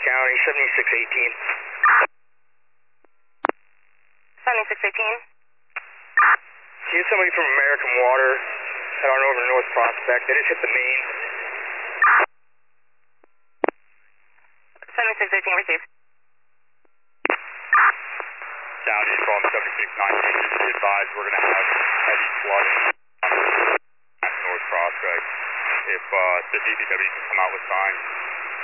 County, 7618. 7618. See somebody from American Water head on over to North Prospect. They just hit the main. 7618 received. County from 7619. Just be advised we're going to have heavy flooding at North Prospect. If the DPW can come out with signs.